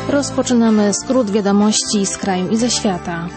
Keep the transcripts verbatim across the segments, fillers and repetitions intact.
Rozpoczynamy skrót wiadomości z kraju i ze świata.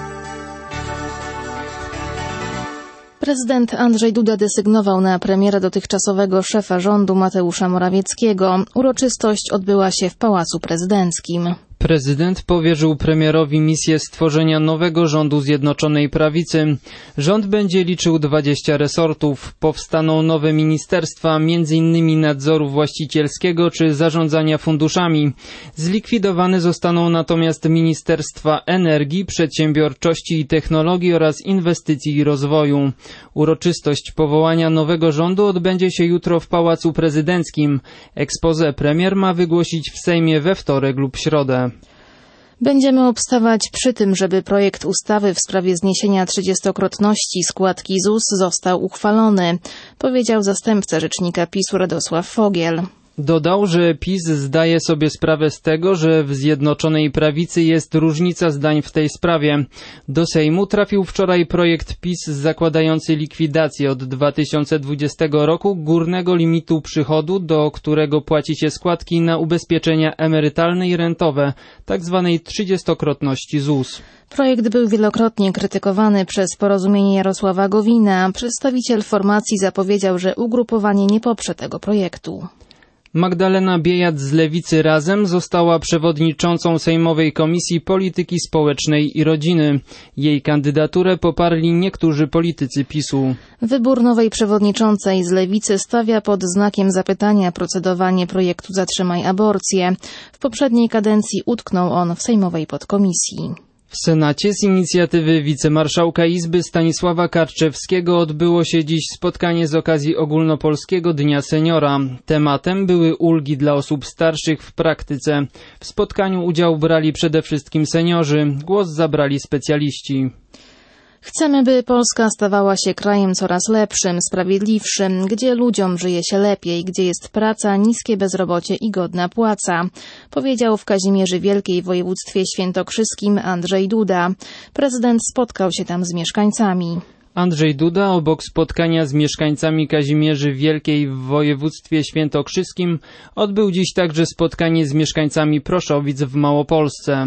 Prezydent Andrzej Duda desygnował na premiera dotychczasowego szefa rządu Mateusza Morawieckiego. Uroczystość odbyła się w Pałacu Prezydenckim. Prezydent powierzył premierowi misję stworzenia nowego rządu Zjednoczonej Prawicy. Rząd będzie liczył dwadzieścia resortów. Powstaną nowe ministerstwa, między innymi nadzoru właścicielskiego czy zarządzania funduszami. Zlikwidowane zostaną natomiast Ministerstwa Energii, Przedsiębiorczości i Technologii oraz Inwestycji i Rozwoju. Uroczystość powołania nowego rządu odbędzie się jutro w Pałacu Prezydenckim. Exposé premier ma wygłosić w Sejmie we wtorek lub środę. Będziemy obstawać przy tym, żeby projekt ustawy w sprawie zniesienia trzydziestokrotności składki Z U S został uchwalony, powiedział zastępca rzecznika PiS-u Radosław Fogiel. Dodał, że PiS zdaje sobie sprawę z tego, że w Zjednoczonej Prawicy jest różnica zdań w tej sprawie. Do Sejmu trafił wczoraj projekt PiS zakładający likwidację od dwa tysiące dwudziestego roku górnego limitu przychodu, do którego płaci się składki na ubezpieczenia emerytalne i rentowe, tzw. trzydziestokrotności Z U S. Projekt był wielokrotnie krytykowany przez Porozumienie Jarosława Gowina. Przedstawiciel formacji zapowiedział, że ugrupowanie nie poprze tego projektu. Magdalena Biejat z Lewicy Razem została przewodniczącą Sejmowej Komisji Polityki Społecznej i Rodziny. Jej kandydaturę poparli niektórzy politycy PiS-u. Wybór nowej przewodniczącej z Lewicy stawia pod znakiem zapytania procedowanie projektu Zatrzymaj aborcję. W poprzedniej kadencji utknął on w Sejmowej Podkomisji. W Senacie z inicjatywy wicemarszałka Izby Stanisława Karczewskiego odbyło się dziś spotkanie z okazji Ogólnopolskiego Dnia Seniora. Tematem były ulgi dla osób starszych w praktyce. W spotkaniu udział brali przede wszystkim seniorzy. Głos zabrali specjaliści. Chcemy, by Polska stawała się krajem coraz lepszym, sprawiedliwszym, gdzie ludziom żyje się lepiej, gdzie jest praca, niskie bezrobocie i godna płaca, powiedział w Kazimierzy Wielkiej w województwie świętokrzyskim Andrzej Duda. Prezydent spotkał się tam z mieszkańcami. Andrzej Duda obok spotkania z mieszkańcami Kazimierzy Wielkiej w województwie świętokrzyskim odbył dziś także spotkanie z mieszkańcami Proszowic w Małopolsce.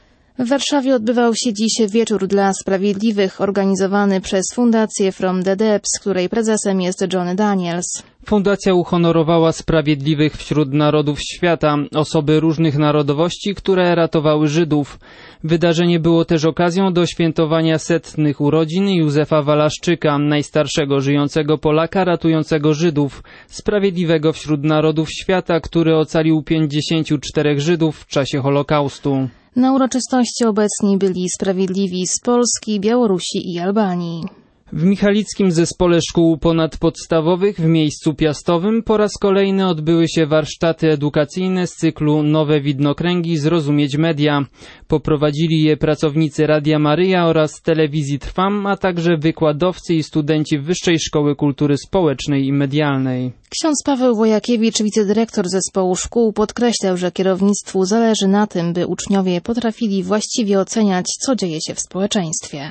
W Warszawie odbywał się dziś Wieczór dla Sprawiedliwych, organizowany przez Fundację From the Depths, której prezesem jest Johnny Daniels. Fundacja uhonorowała sprawiedliwych wśród narodów świata, osoby różnych narodowości, które ratowały Żydów. Wydarzenie było też okazją do świętowania setnych urodzin Józefa Walaszczyka, najstarszego żyjącego Polaka ratującego Żydów, sprawiedliwego wśród narodów świata, który ocalił pięćdziesięciu czterech Żydów w czasie Holokaustu. Na uroczystości obecni byli sprawiedliwi z Polski, Białorusi i Albanii. W Michalickim Zespole Szkół Ponadpodstawowych w miejscu Piastowym po raz kolejny odbyły się warsztaty edukacyjne z cyklu Nowe Widnokręgi Zrozumieć Media. Poprowadzili je pracownicy Radia Maryja oraz Telewizji Trwam, a także wykładowcy i studenci Wyższej Szkoły Kultury Społecznej i Medialnej. Ksiądz Paweł Wojakiewicz, wicedyrektor Zespołu Szkół, podkreślał, że kierownictwu zależy na tym, by uczniowie potrafili właściwie oceniać, co dzieje się w społeczeństwie.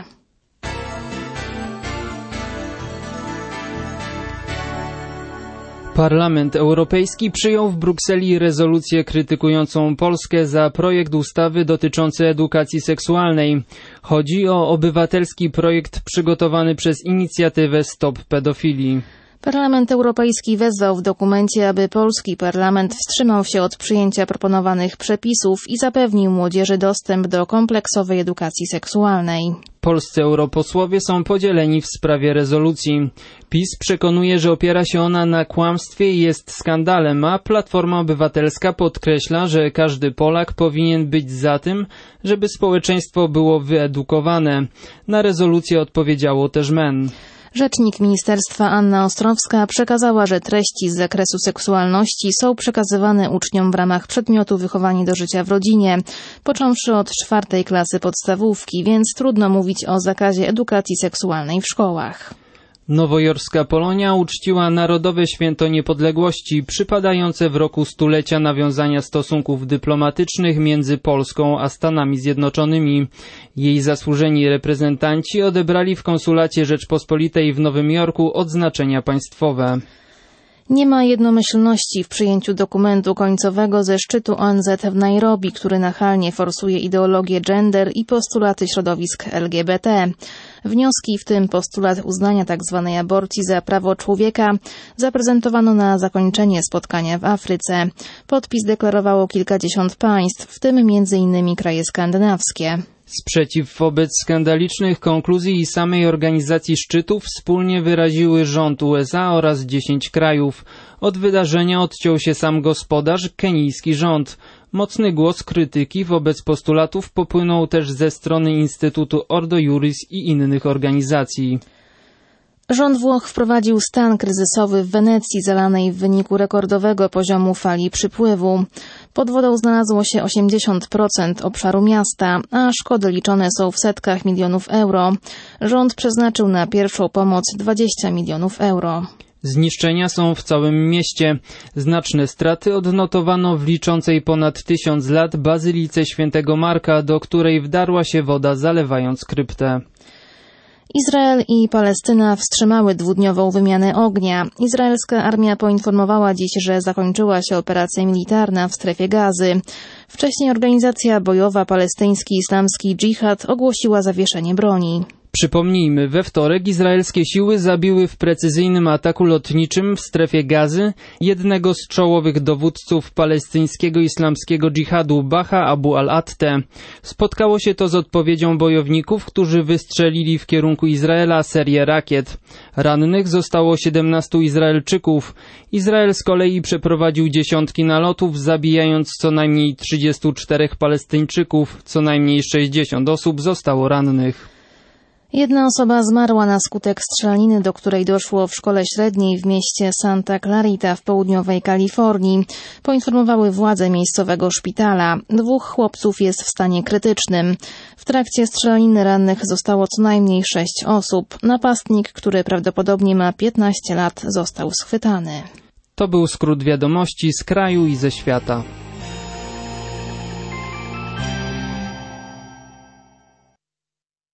Parlament Europejski przyjął w Brukseli rezolucję krytykującą Polskę za projekt ustawy dotyczący edukacji seksualnej. Chodzi o obywatelski projekt przygotowany przez inicjatywę Stop Pedofilii. Parlament Europejski wezwał w dokumencie, aby polski parlament wstrzymał się od przyjęcia proponowanych przepisów i zapewnił młodzieży dostęp do kompleksowej edukacji seksualnej. Polscy europosłowie są podzieleni w sprawie rezolucji. PiS przekonuje, że opiera się ona na kłamstwie i jest skandalem, a Platforma Obywatelska podkreśla, że każdy Polak powinien być za tym, żeby społeczeństwo było wyedukowane. Na rezolucję odpowiedziało też M E N. Rzecznik ministerstwa Anna Ostrowska przekazała, że treści z zakresu seksualności są przekazywane uczniom w ramach przedmiotu Wychowanie do życia w rodzinie, począwszy od czwartej klasy podstawówki, więc trudno mówić o zakazie edukacji seksualnej w szkołach. Nowojorska Polonia uczciła Narodowe Święto Niepodległości, przypadające w roku stulecia nawiązania stosunków dyplomatycznych między Polską a Stanami Zjednoczonymi. Jej zasłużeni reprezentanci odebrali w konsulacie Rzeczpospolitej w Nowym Jorku odznaczenia państwowe. Nie ma jednomyślności w przyjęciu dokumentu końcowego ze szczytu O N Z w Nairobi, który nachalnie forsuje ideologię gender i postulaty środowisk L G B T. Wnioski, w tym postulat uznania tzw. aborcji za prawo człowieka, zaprezentowano na zakończenie spotkania w Afryce. Podpis deklarowało kilkadziesiąt państw, w tym między innymi kraje skandynawskie. Sprzeciw wobec skandalicznych konkluzji i samej organizacji szczytu wspólnie wyraziły rząd U S A oraz dziesięć krajów. Od wydarzenia odciął się sam gospodarz, kenijski rząd. Mocny głos krytyki wobec postulatów popłynął też ze strony Instytutu Ordo Iuris i innych organizacji. Rząd Włoch wprowadził stan kryzysowy w Wenecji, zalanej w wyniku rekordowego poziomu fali przypływu. Pod wodą znalazło się osiemdziesiąt procent obszaru miasta, a szkody liczone są w setkach milionów euro. Rząd przeznaczył na pierwszą pomoc dwadzieścia milionów euro. Zniszczenia są w całym mieście. Znaczne straty odnotowano w liczącej ponad tysiąc lat bazylice świętego Marka, do której wdarła się woda, zalewając kryptę. Izrael i Palestyna wstrzymały dwudniową wymianę ognia. Izraelska armia poinformowała dziś, że zakończyła się operacja militarna w strefie Gazy. Wcześniej organizacja bojowa palestyński islamski dżihad ogłosiła zawieszenie broni. Przypomnijmy, we wtorek izraelskie siły zabiły w precyzyjnym ataku lotniczym w strefie Gazy jednego z czołowych dowódców palestyńskiego islamskiego dżihadu, Baha Abu al-Atteh. Spotkało się to z odpowiedzią bojowników, którzy wystrzelili w kierunku Izraela serię rakiet. Rannych zostało siedemnastu Izraelczyków. Izrael z kolei przeprowadził dziesiątki nalotów, zabijając co najmniej trzydziestu czterech Palestyńczyków. Co najmniej sześćdziesiąt osób zostało rannych. Jedna osoba zmarła na skutek strzelaniny, do której doszło w szkole średniej w mieście Santa Clarita w południowej Kalifornii, poinformowały władze miejscowego szpitala. Dwóch chłopców jest w stanie krytycznym. W trakcie strzelaniny rannych zostało co najmniej sześć osób. Napastnik, który prawdopodobnie ma piętnaście lat, został schwytany. To był skrót wiadomości z kraju i ze świata.